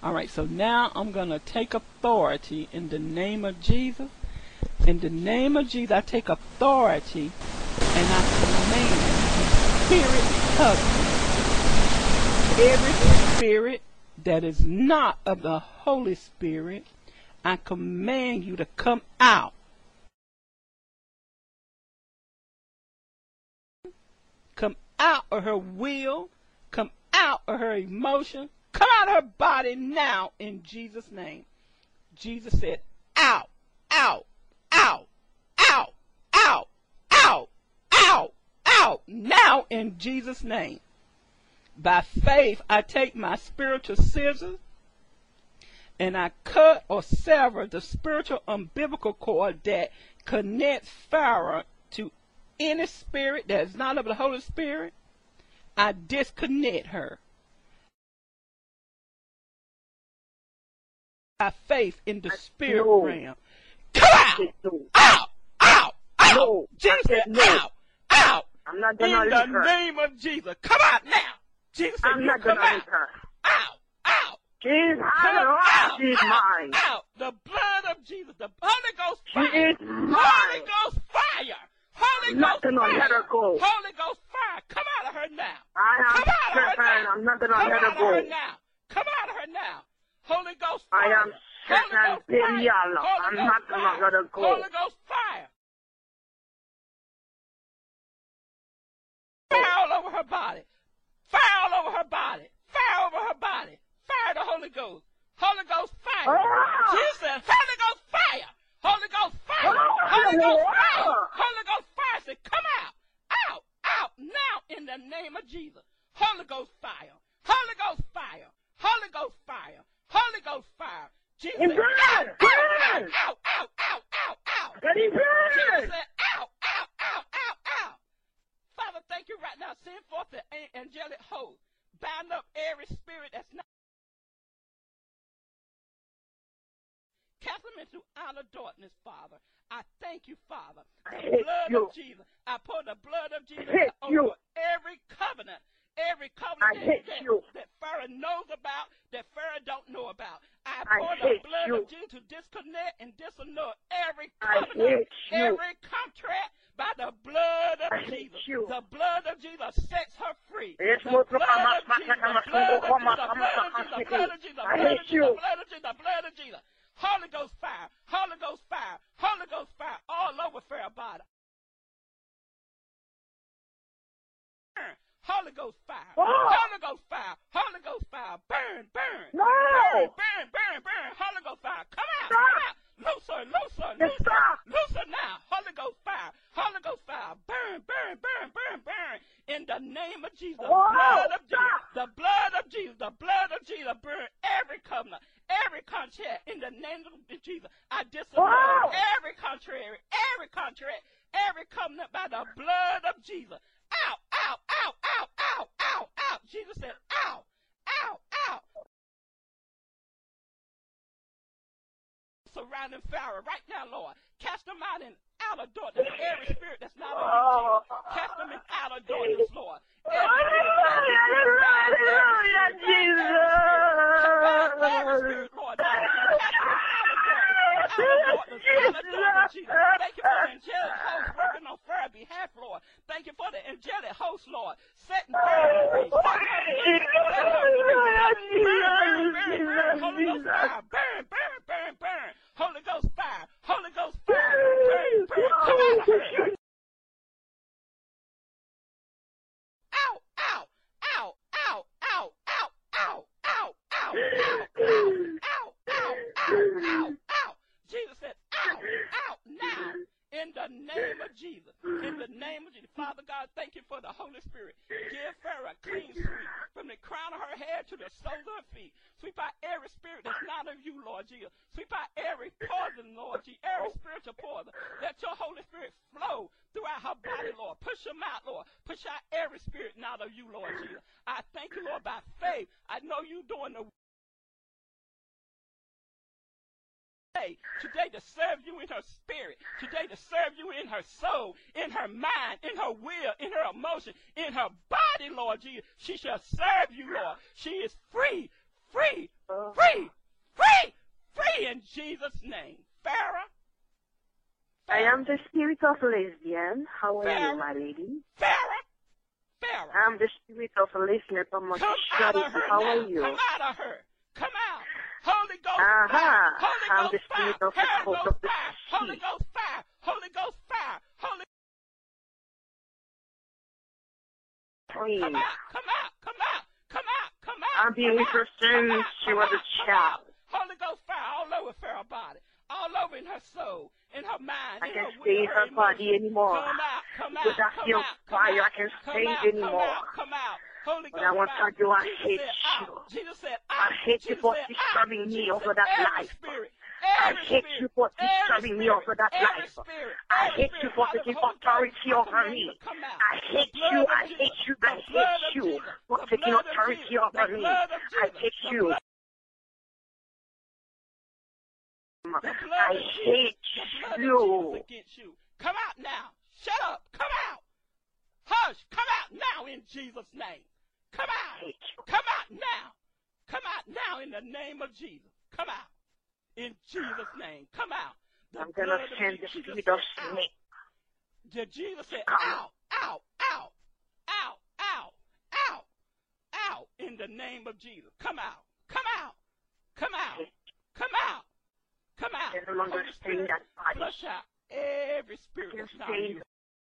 All right, so now I'm going to take authority in the name of Jesus. In the name of Jesus, I take authority and I command spirit covenant. Every spirit that is not of the Holy Spirit, I command you to come out. Come out of her will. Come out of her emotion. Come out of her body now in Jesus' name. Jesus said, out, out, out, out, out, out, out, out, now in Jesus' name. By faith, I take my spiritual scissors and I cut or sever the spiritual umbilical cord that connects Pharaoh to any spirit that is not of the Holy Spirit. I disconnect her. By faith in the spirit realm. Come out! Out! Out! Out! No. Jesus said, out! Out! I'm not gonna in leave the her. name of Jesus. Come out now! Jesus said, I'm not come gonna out! leave her. Out! Out! She's Come out. She's mine. Out! The blood of Jesus, the Holy Ghost She fire! is mine. Holy Ghost fire! Holy I'm not Ghost gonna fire! let her go. Holy Ghost fire! Come out of her now! I am Come out of her certain. now! I'm not gonna Come let her out of her go. now! Come out of her now! Holy Ghost I fire! am certain. Holy Ghost fire! I'm Holy not Ghost gonna fire! let her go. Holy Ghost fire! Fire all over her body! Fire all over her body! Fire over her body! Fire the Holy Ghost! Holy Ghost fire! Ah! Jesus said, Holy Ghost fire! Holy Ghost fire! Holy Ghost fire! Holy Ghost fire said, come out! Out! Out! Now in the name of Jesus! Holy Ghost fire! Holy Ghost fire! Holy Ghost fire! Holy Ghost fire! Jesus said, out! Out! Out! Out! Out! Out! Out! Let it burn. Jesus said, out! Out! Out! Out! Out! Father, thank you right now. Send forth the angelic host. Bind up every spirit that's not. Cast them into outer darkness, Father. I thank you, Father. The blood of Jesus. I pour the blood of Jesus over every covenant. Every covenant that Pharaoh knows about, that Pharaoh don't know about. I pour the blood of Jesus to disconnect and disannul every covenant, every contract by the blood of Jesus. The blood of Jesus sets her free. The blood of Jesus, the blood of Jesus, the blood of Jesus, the blood of Jesus, the blood of Jesus, the blood of Jesus, the blood of Jesus. Holy Ghost fire, Holy Ghost fire, Holy Ghost fire all over Pharaoh's body. Holy Ghost fire, Holy Ghost fire, Holy Ghost fire, burn, burn, burn, burn, burn, burn, Holy Ghost fire, come out, come out, loose her, loose her, loose her, loose her now, Holy Ghost fire, burn, burn, burn, burn, burn, in the name of Jesus, the blood of Jesus, the blood of Jesus, the blood of Jesus, burn every covenant, every contract, in the name of Jesus, I disavow every contract, every covenant by the blood of Jesus. Out, out, out, out, out, out, out. Jesus said, out, out, out. Surrounding Pharaoh right now, Lord. Cast them out in outer darkness. Every spirit that's not of you, Jesus. Cast them in outer darkness, Lord. Hallelujah, Jesus. Every spirit, Lord. Cast them in outer darkness. Jesus. Thank you for the angelic host working on Pharaoh's behalf, Lord. Thank you for the angelic host, Lord, setting Pharaoh free. Holy Ghost fire, burn, burn, burn, burn. Holy Ghost fire, Holy Ghost fire, burn, burn. Come out of her. Out, out, out, out, out, out, out, out, out, out, out, out, out, out. Jesus said, out, out now. In the name of Jesus. In the name of Jesus. Father God, thank you for the Holy Spirit. Give Pharaoh a clean sweep from the crown of her head to the soles of her feet. Sweep out every spirit that's not of you, Lord Jesus. Sweep out every poison, Lord Jesus. Every spiritual poison. Let your Holy Spirit flow throughout her body, Lord. Push them out, Lord. Push out every spirit not of you, Lord Jesus. I thank you, Lord, by faith. I know you doing the today to serve you in her spirit, today to serve you in her soul, in her mind, in her will, in her emotion, in her body, Lord Jesus. She shall serve you, Lord. She is free, free, free, Jesus' name. Pharaoh. I am the spirit of lesbian. How are you, my lady? Pharaoh. I'm the spirit of lesbian homosexuality. How are you? Come out of her. Come out. Holy Ghost Uh-huh. fire. Holy I'm Ghost the spirit fire. of the host of the Holy sea. Ghost fire. Holy Ghost fire. Holy Free. Come out. Come out. Come out. Come out. Come out. I've been with her since she was a child. Holy Ghost fire all over Pharaoh's body. All over in her soul, in her mind, I in can't her stay will, in her body anymore. Come out, come out, Because I come feel out, fire. I can't come stay out, anymore. come out. Holy But Ghost I want fire. to do, I Jesus hate said, you. out. Jesus said, I out. hate you Jesus for said, disturbing out. me Jesus over said, that every life. spirit, I every hate spirit, you for every disturbing me spirit, over that every life. spirit, I every hate you spirit, for out of taking Holy authority Ghost, I over command me. you to come out. I hate The blood you. of I Jesus, hate you. the I blood hate of you Jesus, for the taking blood of authority Jesus, over the me. blood of I Jesus, hate the you. blood. The blood I of Jesus, hate the blood you. of Jesus against you. Come out now. Shut up. Come out. Hush. Come out now in Jesus' name. Come out. Come out now. Come out now in the name of Jesus. Come out. In Jesus' name. Come out. The I'm going to blood of send the Jesus spirit of said, snake. Jesus said, Come. out, out, out, out, out, out, out in the name of Jesus. Come out. Come out. Come out. Come out. Come out. I no longer Holy stay in Spirit, that body. flush out every spirit I can that's not stay you.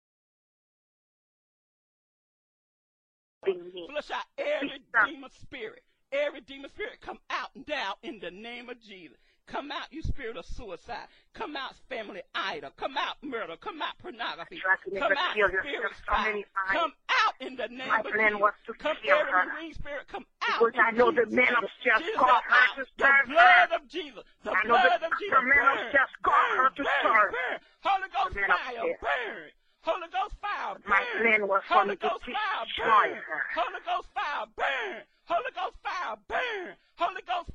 in me. Flush out every demon spirit. Every demon spirit come out now in the name of Jesus. Come out, you spirit of suicide. Come out, family idol. Come out, murder. Come out, pornography. Come out, spirit spy. Come out in the name of Jesus. Come every marine spirit, come out. Because I know the men of just got her to serve the blood of Jesus. The I know blood of Jesus. the men of just got her to serve. Burn. Holy Ghost fire, burn. Holy Ghost fire, burn. My plan was for me to destroy her. Holy Ghost fire, burn. Holy Ghost fire, burn. Holy Ghost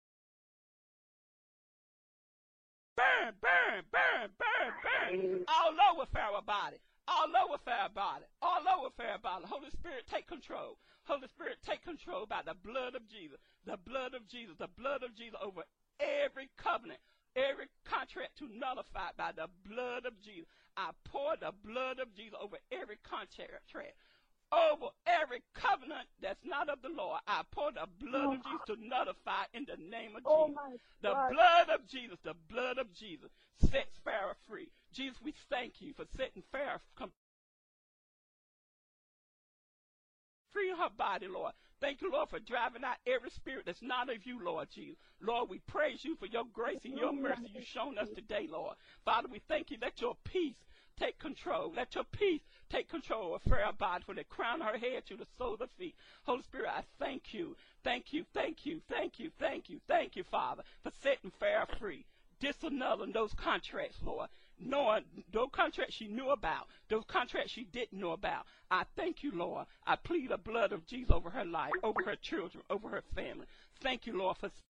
burn, burn, burn, burn, burn. All over Pharaoh's body. All over Pharaoh's body. All over Pharaoh's body. Holy Spirit, take control. Holy Spirit, take control by the blood of Jesus. The blood of Jesus. The blood of Jesus over every covenant. Every contract to nullify by the blood of Jesus. I pour the blood of Jesus over every contract. Over every covenant that's not of the Lord, I pour the blood of Jesus to nullify in the name of Jesus. The blood of Jesus, the blood of Jesus sets Pharaoh free. Jesus, we thank you for setting Pharaoh free in her body, Lord. Thank you, Lord, for driving out every spirit that's not of you, Lord Jesus. Lord, we praise you for your grace and your mercy you've shown us today, Lord. Father, we thank you that your peace take control. Let your peace take control of Pharaoh's body from the crown of her head to the sole of her feet. Holy Spirit, I thank you. Thank you, thank you, thank you, thank you, thank you, Father, for setting Pharaoh free. Disannulling those contracts, Lord. Knowing those contracts she knew about, those contracts she didn't know about. I thank you, Lord. I plead the blood of Jesus over her life, over her children, over her family. Thank you, Lord, for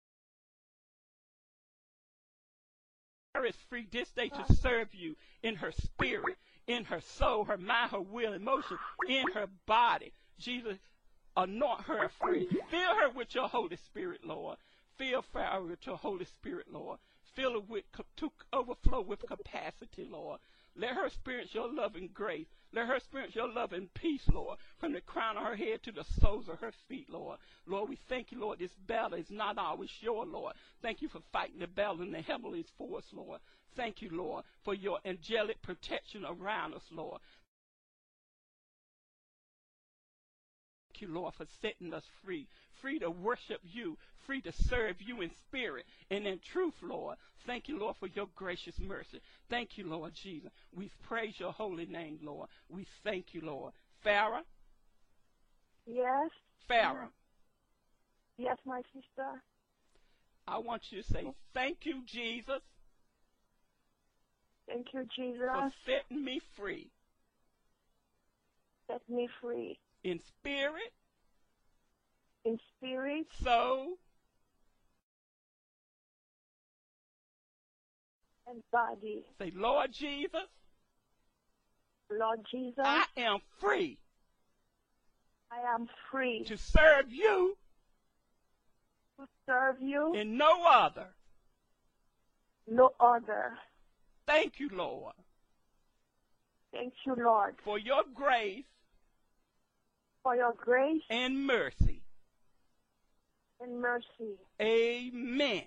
is free this day to serve you in her spirit, in her soul, her mind, her will, emotion, in her body. Jesus, anoint her free. Fill her with your Holy Spirit, Lord. Fill Pharaoh with your Holy Spirit, Lord. Fill her with to overflow with capacity, Lord. Let her experience your love and grace. Let her experience your love and peace, Lord, from the crown of her head to the soles of her feet, Lord. Lord, we thank you, Lord, this battle is not always your, Lord. Thank you for fighting the battle in the heavenlies for us, Lord. Thank you, Lord, for your angelic protection around us, Lord. Thank you, Lord, for setting us free. Free to worship you, free to serve you in spirit and in truth, Lord. Thank you, Lord, for your gracious mercy. Thank you, Lord Jesus. We praise your holy name, Lord. We thank you, Lord. Pharaoh? Yes? Pharaoh? Yes, my sister? I want you to say, thank you, Jesus. Thank you, Jesus. For setting me free. Set me free. In spirit. In spirit. Soul. And body. Say, Lord Jesus. Lord Jesus. I am free. I am free. To serve you. To serve you. And no other. No other. Thank you, Lord. Thank you, Lord. For your grace. For your grace. And mercy. And mercy. Amen.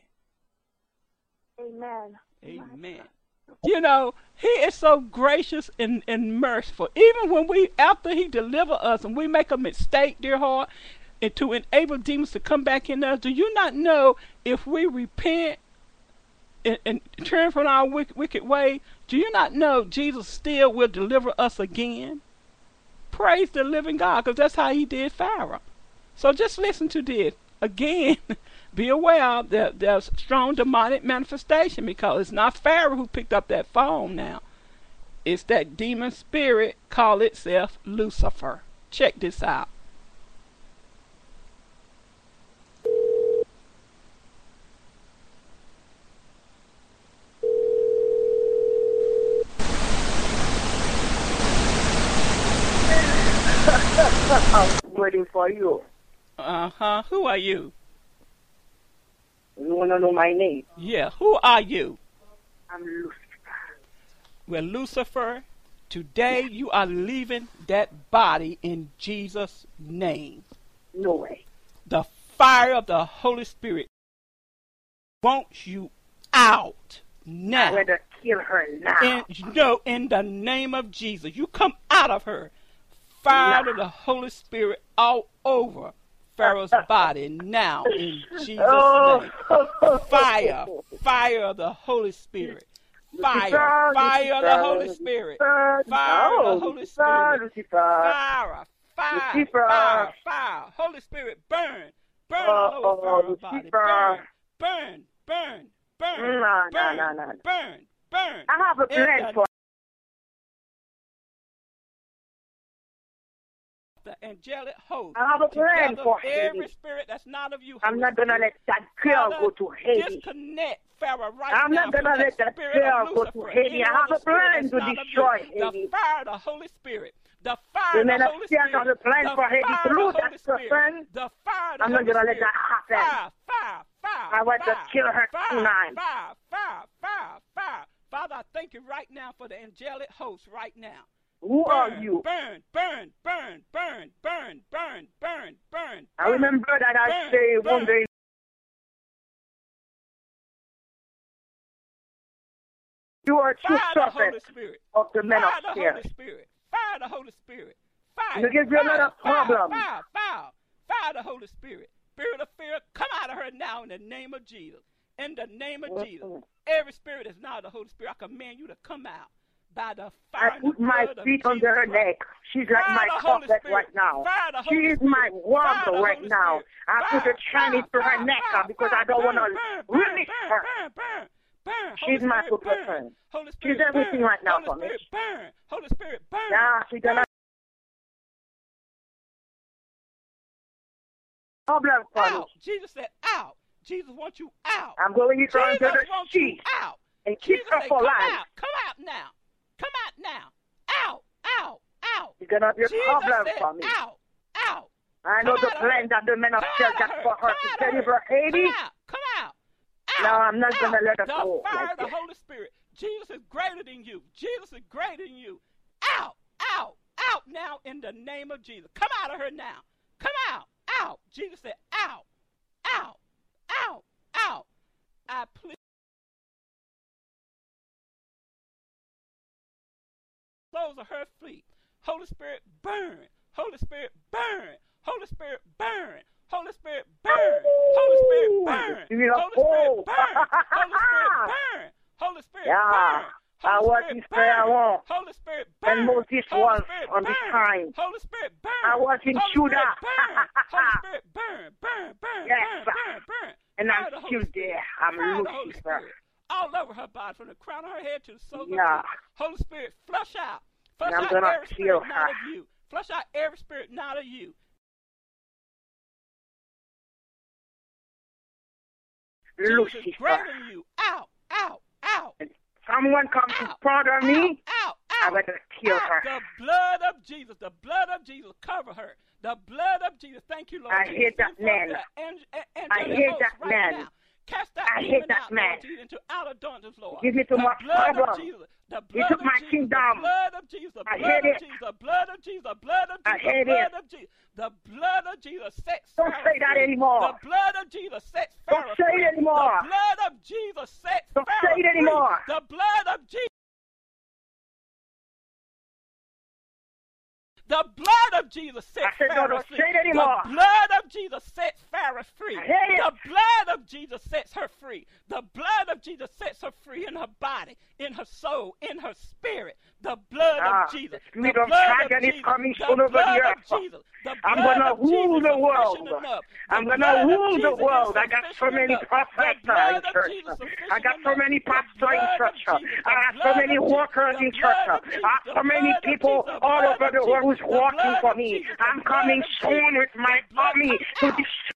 Amen. Amen. You know, he is so gracious and merciful. Even when after he delivers us and we make a mistake, dear heart, and to enable demons to come back in us, do you not know if we repent and turn from our wicked way, do you not know Jesus still will deliver us again? Praise the living God, because that's how he did Pharaoh. So just listen to this. Again, be aware that there's strong demonic manifestation, because it's not Pharaoh who picked up that phone now. It's that demon spirit called itself Lucifer. Check this out. I'm waiting for you. Uh-huh. Who are you? You want to know my name? Yeah. Who are you? I'm Lucifer. Well, Lucifer, today you are leaving that body in Jesus' name. No way. The fire of the Holy Spirit wants you out now. I'm going to kill her now. In the name of Jesus. You come out of her. Fire of the Holy Spirit all over Pharaoh's body now in Jesus' name. Fire of the Holy Spirit. Fire of the Holy Spirit. Fire of the Holy Spirit. Fire. Holy Spirit, burn all over Pharaoh's body. Burn. I have a plan for the angelic host. I have a plan for every Haiti. spirit that's not of you. I'm not going to let that girl go to Haiti. Disconnect Pharaoh right I'm now. not going to let that girl go to Haiti. I have a plan to destroy Haiti. The fire of the Holy Spirit. The fire of the Holy Spirit. I have a plan for Haiti to lose that person. The fire of the I'm not going to let that happen. Fire. I want to kill her tonight. Fire. Father, I thank you right now for the angelic host right now. Who are you? Burn. I remember that I say one day. You are true prophet of the men of fear. Fire the Holy Spirit. Fire. You give you another problem. Fire the Holy Spirit. Spirit of fear, come out of her now in the name of Jesus. In the name of Jesus. Every spirit that's not the Holy Spirit, I command you to come out. By the fire I put my feet under her neck. She's like my prophet right now. She is my warmth right now. I put a Chinese to her neck because I don't want to release her. She's my protection. She's everything right now for me. Holy Spirit, burn. Yeah, she's gonna. Problem for me. Jesus said, out. Jesus wants you out. I'm going to throw into the sheet and keep her for life. Come out now. Come out now. Out. You're going to be a problem for me. Out. I know the plan that the men of God got for her to deliver Haiti. Come out. No, I'm not going to let her go. The fire of the Holy Spirit. Jesus is greater than you. Jesus is greater than you. Out now in the name of Jesus. Come out of her now. Come out. Jesus said, out. I plead. Those are her feet. Holy Spirit, burn. Holy Spirit, burn. Holy Spirit, burn. Holy Spirit, burn. Holy Spirit, burn. Holy Spirit, burn. Holy Spirit, burn. Holy Spirit, burn. I was in prayer war. Holy Spirit, burn. And Moses was on the time. Holy Spirit, burn. I was in Judah. Holy Spirit, burn. Yes, burn. And I'm still there. I'm Lucifer. All over her body, from the crown of her head to the soles of her feet. Holy Spirit, flush out. Flush out every spirit not of you. Flush out every spirit not of you. Lucifer. Jesus is greater than you. Out. If someone comes to bother me, I'm going to kill her. The blood of Jesus, cover her. The blood of Jesus. Thank you, Lord. I hate that man. I hate that man. Cast out I hate that man. Into outer darkness, Lord. Give me too much problem. He took my kingdom. The blood of Jesus. I hate it. The blood of Jesus. The blood of Jesus. I hate it. The blood of Jesus sets Don't say that anymore. The blood of Jesus sets Don't say it anymore. The blood of Jesus sets Don't say it anymore. The blood of Jesus. The blood of Jesus sets Pharaoh free. The blood of Jesus sets Pharaoh free. The blood of Jesus sets her free. The blood of Jesus sets her free in her body, in her soul, in her spirit. The blood of Jesus. The blood of Jesus. Is coming soon over the earth. I'm going to rule the world. I'm going to rule the world. I got so many prophets in church. I got so many pastors in church. I got so many workers in church. I got so many people all over the world who's working for me. I'm coming soon with my army to destroy.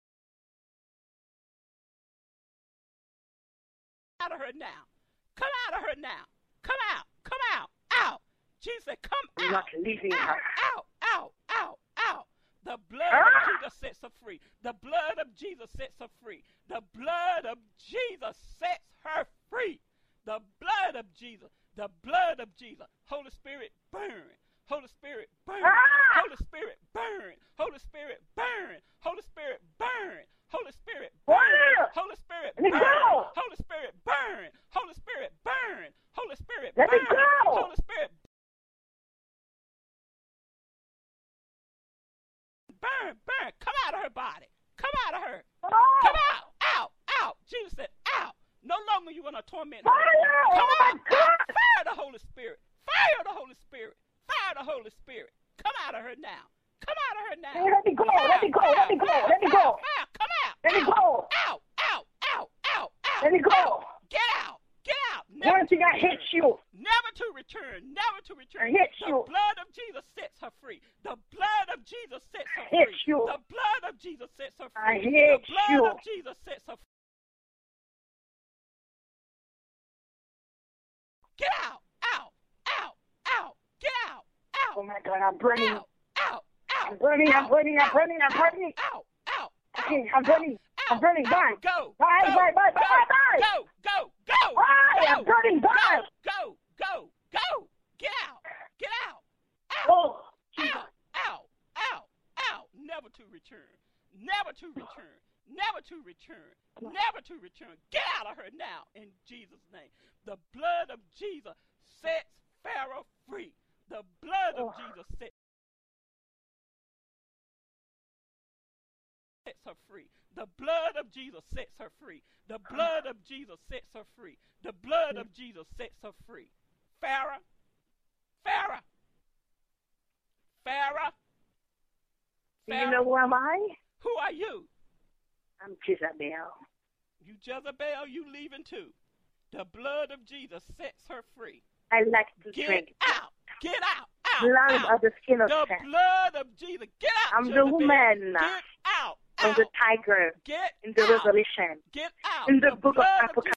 Out of her now. Come out of her now. Come out. Come out. Out. Jesus said, come out. I'm not leaving her. Out. Out. Out. Out. The blood of Jesus sets her free. The blood of Jesus sets her free. The blood of Jesus sets her free. The blood of Jesus. The blood of Jesus. Holy Spirit, burn. Holy Spirit, burn. Holy Spirit, burn. Holy Spirit, burn. Holy Spirit, burn. Holy Spirit, burn. Holy Spirit, burn. Holy Spirit, burn. Holy Spirit, burn. Holy Spirit, burn. Holy Spirit, burn, burn. Come out of her body. Come out of her. Come out. Out. Out. Jesus said, out. No longer you going to torment her. Come out. Fire the Holy Spirit. Fire the Holy Spirit. Fire the Holy Spirit. Come out of her now. Come out of her now. Let me go. Let me go. Let me go. Let me go. Come out. Let me go. Out. Out. Out. Out. Out. Let me go. Get out. Get out. One thing, I hate you. Never to return. Never to return. I hate you. The blood of Jesus sets her free. The blood of Jesus sets her free. I hate you. The blood of Jesus sets her free. I hate you. The blood of Jesus sets her free. Get out. Out. Out. Out. Get out. Out. Oh my God, I'm burning. Out. Out. Out. I'm burning. I'm burning. I'm burning. I'm burning. Out. Out. Okay, I'm burning. I'm burning. Bye. Go. Bye. Bye. Bye. Bye. Bye. Go. Go. Go. Bye. I'm burning. Bye. Go. Go. Go. Get out. Get out. Out. Oh. Out. Out. Out. Out. Never to return. Never to return. Never to return. Never to return. Get out of her now in Jesus' name. The blood of Jesus sets Pharaoh free. The blood of Jesus sets her free. The blood of Jesus sets her free. The blood of Jesus sets her free. The blood of Jesus sets her free. Pharaoh. Pharaoh. Pharaoh. Do you know who am I? Who are you? I'm Jezebel. You Jezebel, you leaving too. The blood of Jesus sets her free. I like to drink. Get out. Get out. Out. Blood out. of the skin of the cat. Blood of Jesus. Get out. I'm Jezebel. the woman. Get out. I'm the tiger. Get in the out. Revelation. Get out. In the book of Apocalypse.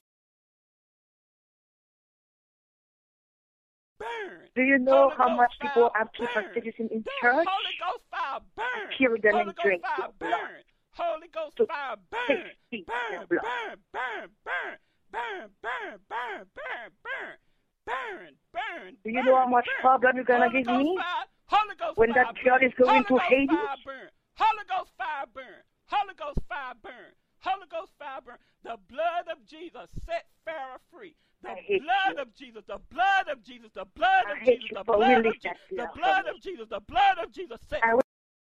Burn. Do you know Holy how Ghost much people fire, have to burn. prostitution in The church? Holy Ghost fire burn. Kill them Holy and Ghost drink fire their blood. burn. Holy Ghost fire burn. Burn. Burn. Burn. Burn. Burn. Burn. Burn. Burn. Burn. Burn. Burn. Do you know how much problem you're gonna give me? Holy Ghost when that girl is going to Hades? Holy Ghost fire burn. Holy Ghost fire burn. Holy Ghost fire burn. The blood of Jesus set Pharaoh free. The blood of Jesus, the blood of Jesus, the blood of Jesus, the blood of Jesus, the blood of Jesus, the blood of Jesus set the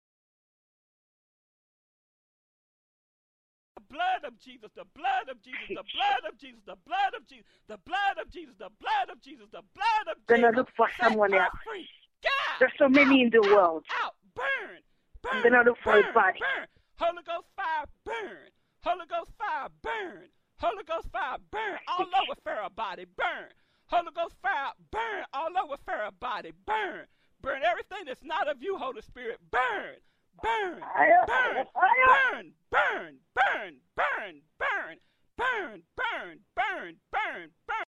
blood of Jesus, the blood of Jesus, the blood of Jesus, the blood of Jesus, the blood of Jesus, the blood of Jesus, the blood of Jesus. Gonna look for someone else. There's so many in the world. Out, burn, burn. I'm gonna look for a body. Burn. Holy Ghost fire, burn. Holy Ghost fire, burn. Holy Ghost fire, burn all over Pharaoh's body, burn. Holy Ghost fire, burn all over Pharaoh's body, burn. Burn everything that's not of you, Holy Spirit, burn. Burn, burn, burn, burn, burn, burn, burn, burn, burn, burn, burn, burn.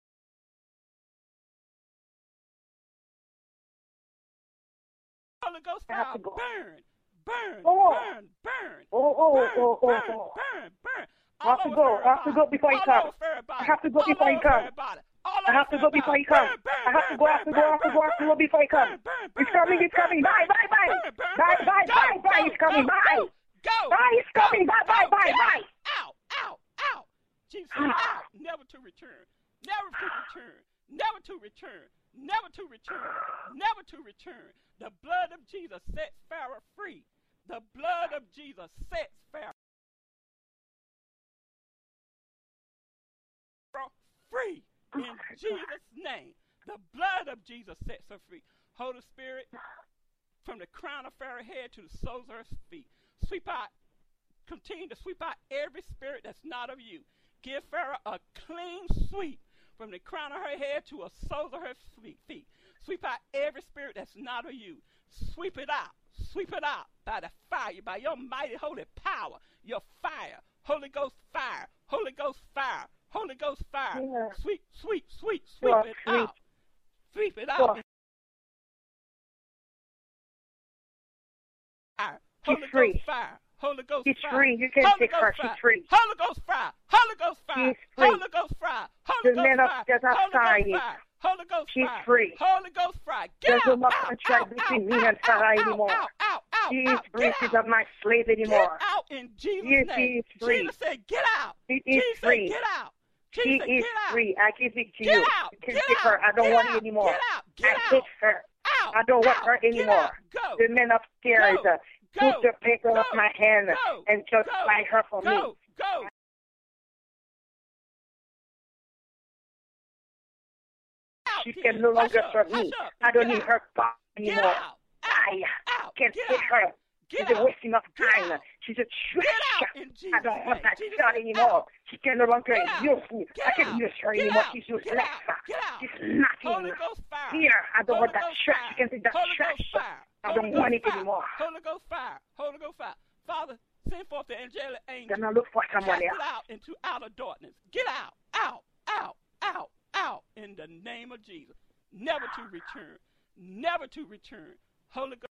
Holy Ghost fire, burn, burn, burn, burn, burn, burn, burn, burn. I have to go. I have to go before he comes. I have to go before he comes. I have to go before he comes. I have to go. I have to go. I have to go. I have to go before he comes. He's coming. He's coming. Bye. Bye. Bye. Bye. Bye. Bye. Bye. He's coming. Bye. Go. Bye. He's coming. Bye. Bye. Bye. Bye. Out. Out. Out. Jesus, out. Never to return. Never to return. Never to return. Never to return. Never to return. The blood of Jesus sets Pharaoh free. The blood of Jesus sets Pharaoh free. In Jesus' name. The blood of Jesus sets her free. Holy Spirit, from the crown of Pharaoh's head to the soles of her feet. Sweep out. Continue to sweep out every spirit that's not of you. Give Pharaoh a clean sweep from the crown of her head to the soles of her feet. Sweep out every spirit that's not of you. Sweep it out. Sweep it out by the fire, by your mighty holy power, your fire. Holy Ghost fire. Holy Ghost fire. Holy Ghost fire. Yeah. Sweep it out. Sweep it out. Fire. Holy Ghost fire. Holy Ghost She's fire. free. You can take her. She's free. Holy Ghost fire. Holy Ghost fire. She's free. Holy Ghost fire. Holy The men Ghost fire. outside. Holy Ghost She's fire. free. Holy Ghost fire. Get There's no out. more contract between me and Sarah anymore. She is free. She's not my slave anymore. Get out in Jesus' Yes, name. she is free. Jesus said, get out. She is Jesus free. said, get out. She Jesus said, is get out. free. I give it to Get you. out. You can Get take her. out. I don't Get want out. it anymore. Get out. Get I out. hate her. Out. I don't want Out. her Get anymore. out. Go. The men upstairs Go. took the paper off my hand Go. and just Go. fight her for me. Go. She can no longer serve me. I don't need her back anymore. I can't take her. She's a wasting of time. She's a trash. I don't want that child anymore. She can no longer use me. I can't use her anymore. She's useless. She's nothing. Here, I don't want that trash. You can take that trash. I don't want it anymore. Holy Ghost fire. Holy Ghost fire. Father, send forth the angelic angel. Then I look for someone Cast else. it out into outer darkness. Get out. Out. In the name of Jesus. Never to return. Never to return. Holy Ghost.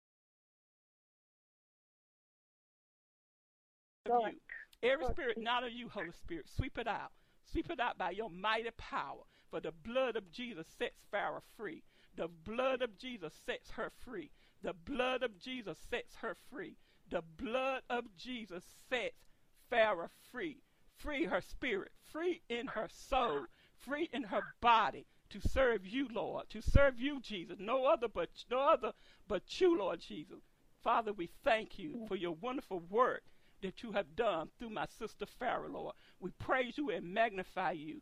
Of you. Every spirit not of you, Holy Spirit, sweep it out. Sweep it out by your mighty power. For the blood of Jesus sets Pharaoh free. The blood of Jesus sets her free. The blood of Jesus sets her free. The blood of Jesus sets Pharaoh free. Free her spirit, free in her soul, free in her body to serve you, Lord, to serve you, Jesus. No other but you, Lord Jesus. Father, we thank you for your wonderful work that you have done through my sister Pharaoh, Lord. We praise you and magnify you.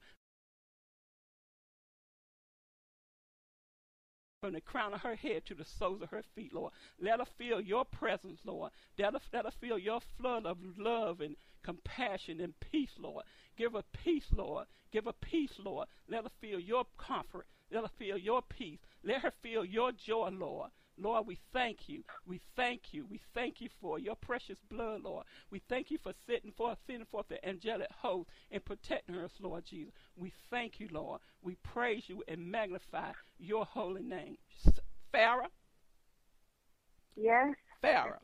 From the crown of her head to the soles of her feet, Lord. Let her feel your presence, Lord. Let her feel your flood of love and compassion and peace, Lord. Give her peace, Lord. Give her peace, Lord. Let her feel your comfort. Let her feel your peace. Let her feel your joy, Lord. Lord, we thank you. We thank you. We thank you for your precious blood, Lord. We thank you for sending forth the angelic host and protecting us, Lord Jesus. We thank you, Lord. We praise you and magnify your holy name. Pharaoh? Yes? Pharaoh.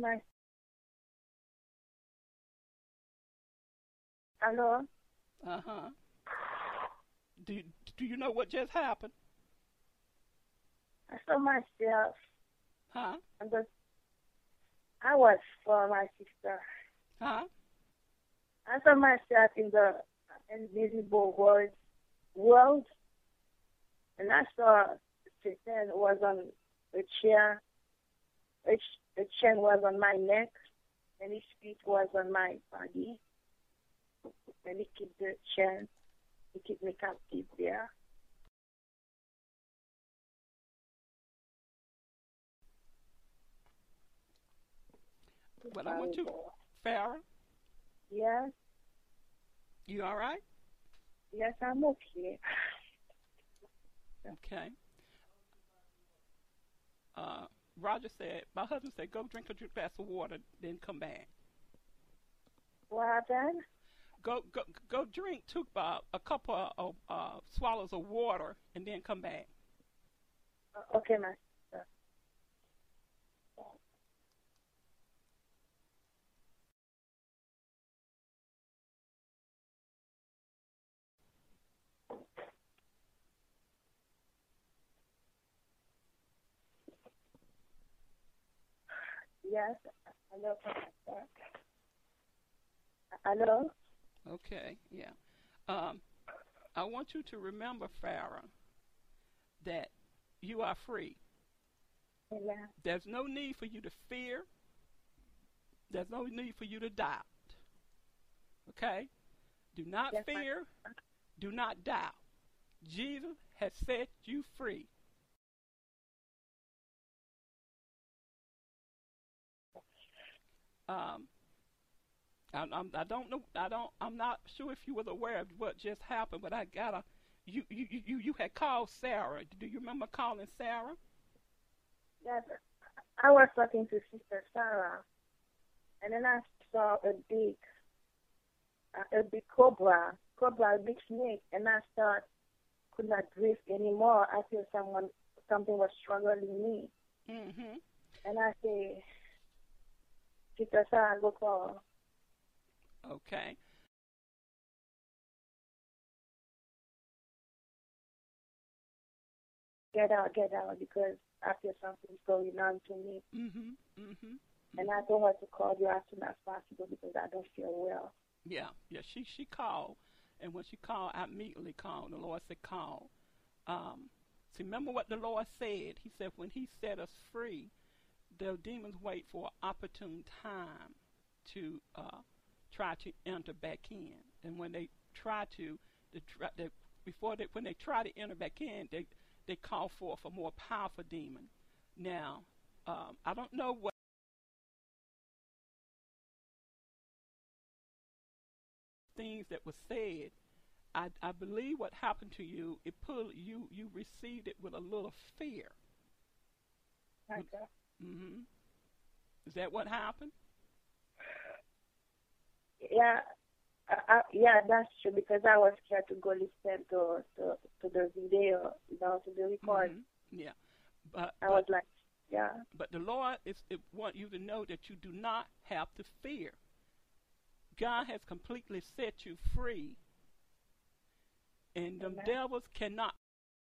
Hello? Uh-huh. Do you know what just happened? I saw myself. Huh? I was for my sister. Huh? I saw myself in the invisible world, and I saw Satan was on the chair. The chain was on my neck, and his feet was on my body. And he kept the chain. He kept me captive there. Well, I want you, Pharaoh. Yes. You all right? Yes, I'm okay. Okay. Roger said, my husband said, go drink a glass of water, then come back. What happened? Go drink a couple of swallows of water, and then come back. Okay, my Yes. Hello, Pastor. Hello? Okay, yeah. I want you to remember, Farah, that you are free. Amen. There's no need for you to fear. There's no need for you to doubt. Okay? Do not fear. Do not doubt. Jesus has set you free. I don't know. I'm not sure if you were aware of what just happened, but I gotta. You had called Sarah. Do you remember calling Sarah? Yes. I was talking to Sister Sarah, and then I saw a big cobra, a big snake, and I could not breathe anymore. I feel something was struggling me. Mm-hmm. And I say, Sister Sarah, go call. Okay. Get out, because I feel something's going on to me. Mm-hmm. Mm-hmm. And I told her to call you as soon as possible because I don't feel well. Yeah. She called, and when she called, I immediately called. The Lord said, "Call." See, remember what the Lord said. He said, when He set us free, the demons wait for an opportune time to try to enter back in. And when they try to, when they try to enter back in, they call forth a more powerful demon. Now, I don't know what things that were said. I believe what happened to you, you received it with a little fear. Okay. Mm-hmm. Is that what happened? Yeah. Yeah, that's true, because I was scared to go listen to the video, to the record. Mm-hmm. Yeah. But I was like, yeah. But the Lord want you to know that you do not have to fear. God has completely set you free. And the devils cannot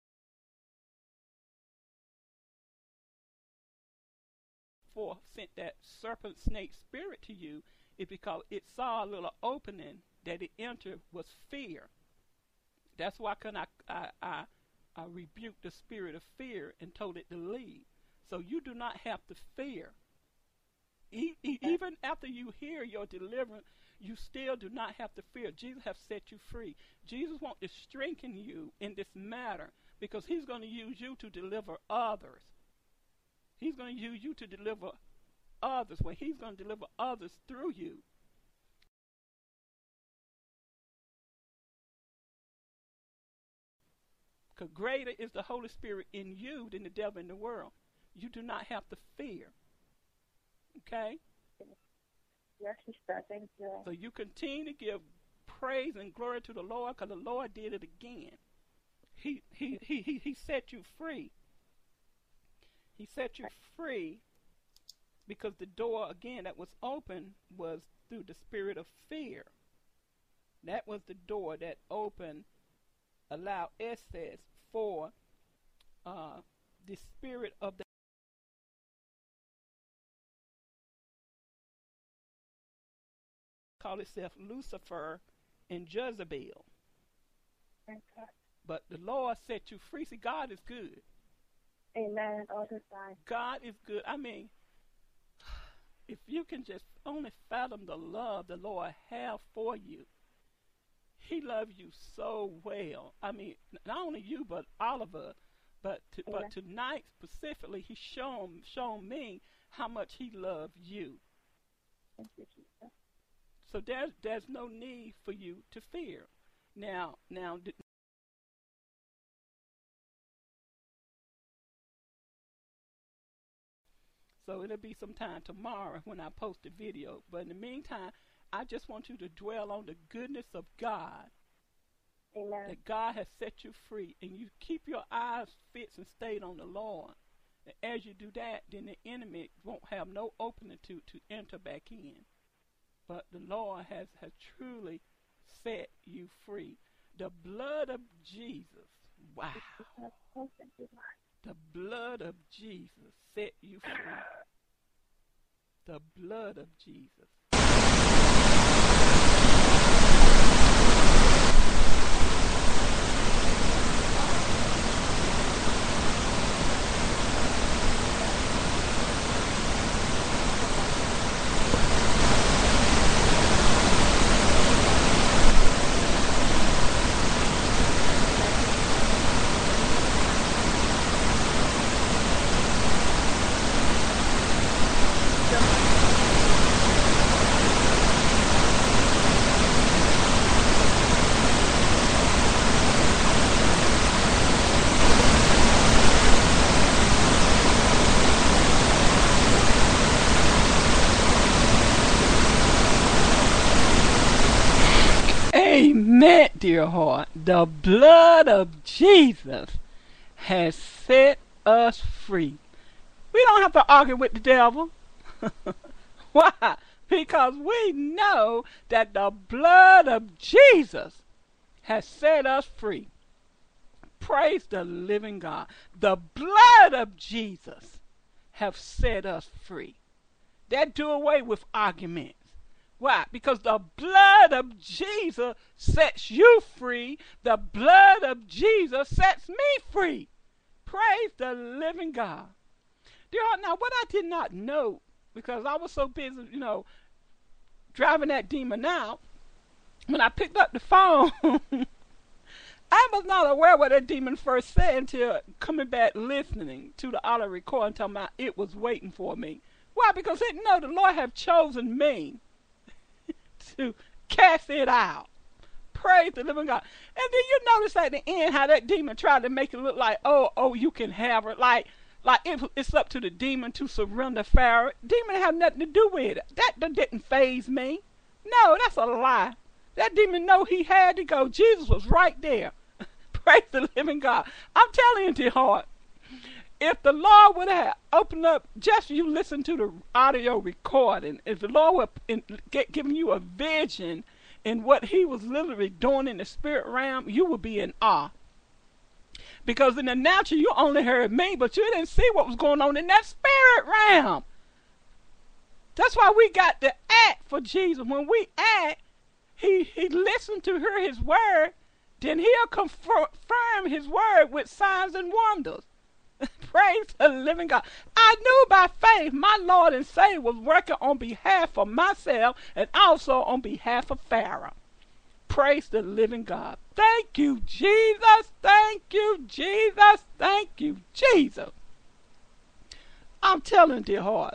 sent that serpent snake spirit to you is because it saw a little opening that it entered was fear. That's why I rebuked the spirit of fear and told it to leave. So you do not have to fear. Even after you hear your deliverance, you still do not have to fear. Jesus has set you free. Jesus wants to strengthen you in this matter because He's going to use you to deliver others. He's going to use you to deliver others. Well, He's going to deliver others through you. Because greater is the Holy Spirit in you than the devil in the world. You do not have to fear. Okay? Yes, sister, thank you. So you continue to give praise and glory to the Lord because the Lord did it again. He set you free. He set you free because the door, again, that was open was through the spirit of fear. That was the door that opened, allowed access for the spirit of the call itself Lucifer and Jezebel. Okay. But the Lord set you free. See, God is good. Amen. All the time. God is good. I mean, if you can just only fathom the love the Lord has for you. He loves you so well. I mean, not only you, but all of us. But tonight specifically, He's shown me how much He loves you. Thank you, Jesus. So there's no need for you to fear. Now, so it'll be sometime tomorrow when I post the video. But in the meantime, I just want you to dwell on the goodness of God. Amen. That God has set you free, and you keep your eyes fixed and stayed on the Lord. And as you do that, then the enemy won't have no opening to enter back in. But the Lord has truly set you free. The blood of Jesus, wow. The blood of Jesus set you free. The blood of Jesus. Amen, dear heart. The blood of Jesus has set us free. We don't have to argue with the devil. Why? Because we know that the blood of Jesus has set us free. Praise the living God. The blood of Jesus have set us free. That do away with arguments. Why? Because the blood of Jesus sets you free. The blood of Jesus sets me free. Praise the living God. Dear heart, now what I did not know, because I was so busy, driving that demon out, when I picked up the phone, I was not aware what that demon first said until coming back listening to the audio recording, talking about it was waiting for me. Why? Because it know the Lord have chosen me to cast it out. Praise the living God. And then you notice at the end how that demon tried to make it look like, oh, you can have her. Like it's up to the demon to surrender Pharaoh. Demon have nothing to do with it. That didn't faze me. No, that's a lie. That demon know he had to go. Jesus was right there. Praise the living God. I'm telling you, dear heart, if the Lord would have opened up, just you listen to the audio recording, if the Lord would given you a vision in what he was literally doing in the spirit realm, you would be in awe. Because in the natural, you only heard me, but you didn't see what was going on in that spirit realm. That's why we got to act for Jesus. When we act, he listened to hear his word, then he'll confirm his word with signs and wonders. Praise the living God. I knew by faith my Lord and Savior was working on behalf of myself and also on behalf of Pharaoh. Praise the living God. Thank you, Jesus. Thank you, Jesus. Thank you, Jesus. I'm telling dear heart,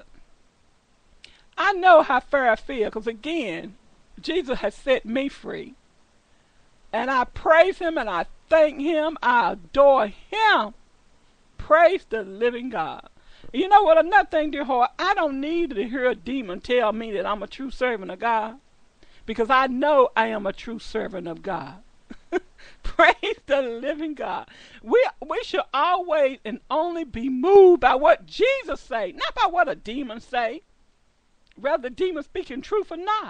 I know how Pharaoh feels, because again, Jesus has set me free. And I praise him and I thank him. I adore him. Praise the living God. You know what? Another thing, dear heart, I don't need to hear a demon tell me that I'm a true servant of God, because I know I am a true servant of God. Praise the living God. We should always and only be moved by what Jesus say, not by what a demon say. Whether the demon speaking truth or not.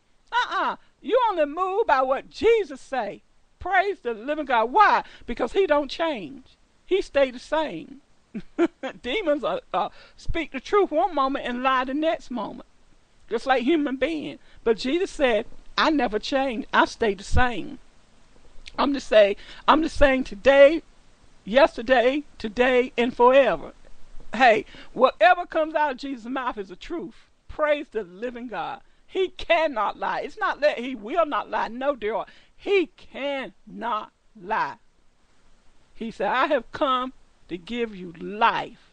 You only move by what Jesus say. Praise the living God. Why? Because he don't change. He stay the same. Demons speak the truth one moment and lie the next moment. Just like human beings. But Jesus said, I never change. I stay the same. I'm the same today, yesterday, today, and forever. Hey, whatever comes out of Jesus' mouth is the truth. Praise the living God. He cannot lie. It's not that he will not lie. No, dear Lord. He cannot lie. He said, I have come to give you life.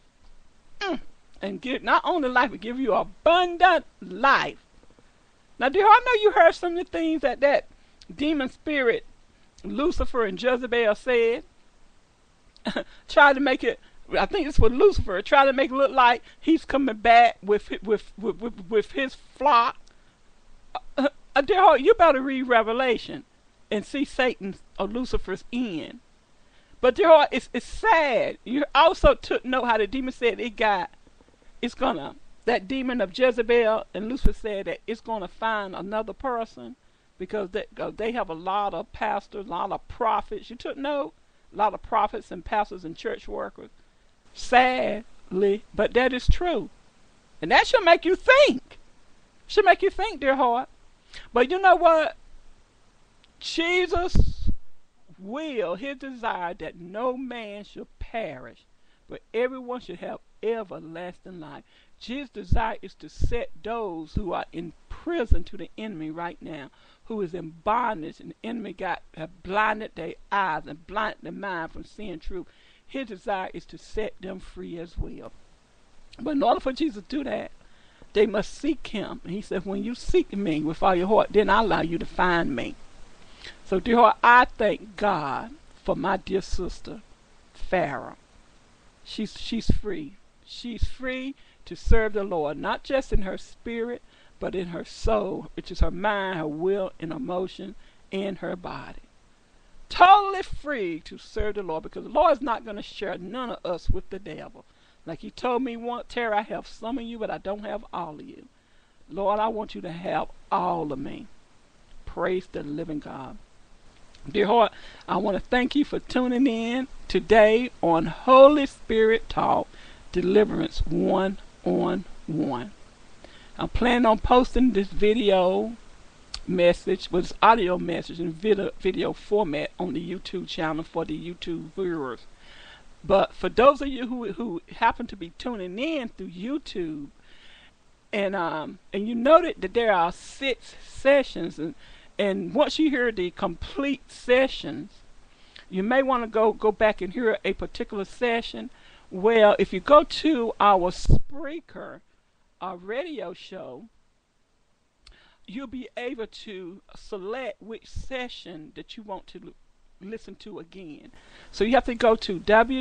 And give not only life, but give you abundant life. Now, dear, I know you heard some of the things that demon spirit, Lucifer and Jezebel said. Tried to make it, I think it's what Lucifer, tried to make it look like he's coming back with his flock. Dear heart, you better read Revelation and see Satan's or Lucifer's end. But dear heart, it's sad. You also took note how the demon said that demon of Jezebel and Lucifer said that it's gonna find another person, because they have a lot of pastors, a lot of prophets. You took note, a lot of prophets and pastors and church workers. Sadly, but that is true. And that should make you think. Should make you think, dear heart. But you know what? Jesus' will, his desire that no man should perish, but everyone should have everlasting life. Jesus' desire is to set those who are in prison to the enemy right now, who is in bondage, and the enemy have blinded their eyes and blinded their mind from seeing truth. His desire is to set them free as well. But in order for Jesus to do that, they must seek him. And he said, when you seek me with all your heart, then I'll allow you to find me. So, dear heart, I thank God for my dear sister, Farah. She's free. She's free to serve the Lord, not just in her spirit, but in her soul, which is her mind, her will, and emotion, and her body. Totally free to serve the Lord, because the Lord is not going to share none of us with the devil. Like he told me once, Terry, I have some of you, but I don't have all of you. Lord, I want you to have all of me. Praise the living God. Dear heart, I want to thank you for tuning in today on Holy Spirit Talk, Deliverance 1-on-1. I'm planning on posting this video message, with audio message in video format on the YouTube channel for the YouTube viewers. But for those of you who happen to be tuning in through YouTube, and you noted that there are 6 sessions, and once you hear the complete sessions, you may want to go back and hear a particular session. Well, if you go to our Spreaker, our radio show, you'll be able to select which session that you want to listen to again. So you have to go to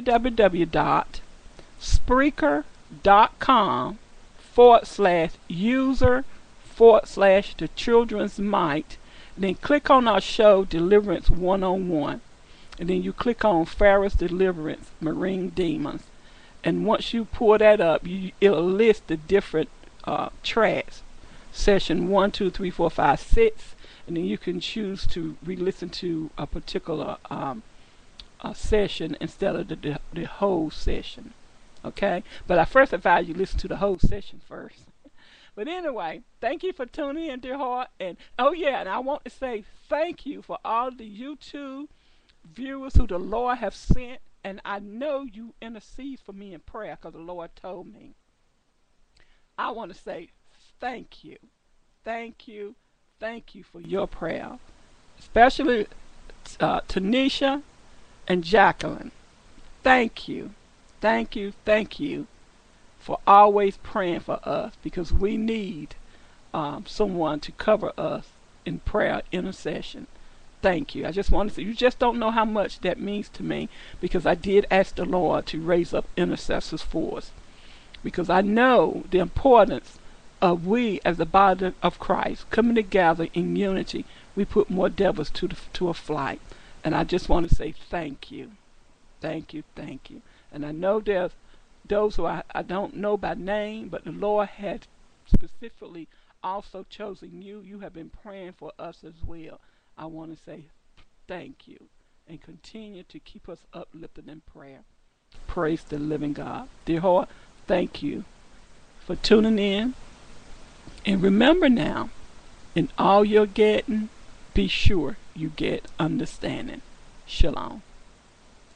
www.spreaker.com/user/the Children's Might. Then click on our show, Deliverance 1-on-1. And then you click on Farah's Deliverance, Marine Demons. And once you pull that up, it'll list the different tracks. Session 1, 2, 3, 4, 5, 6. And then you can choose to re-listen to a particular session instead of the whole session. Okay? But I first advise you listen to the whole session first. But anyway, thank you for tuning in, dear heart. And oh yeah, and I want to say thank you for all the YouTube viewers who the Lord have sent. And I know you intercede for me in prayer because the Lord told me. I want to say thank you. Thank you. Thank you for your prayer. Especially Tanisha and Jacqueline. Thank you. Thank you. Thank you for always praying for us, because we need someone to cover us in prayer, intercession. Thank you. I just want to say, you just don't know how much that means to me, because I did ask the Lord to raise up intercessors for us, because I know the importance of we as the body of Christ coming together in unity. We put more devils to a flight. And I just want to say thank you. Thank you. Thank you. And I know there's those who I don't know by name, but the Lord had specifically also chosen you. You have been praying for us as well. I want to say thank you, and continue to keep us uplifted in prayer. Praise the living God. Dear heart, thank you for tuning in. And remember now, in all you're getting, be sure you get understanding. Shalom.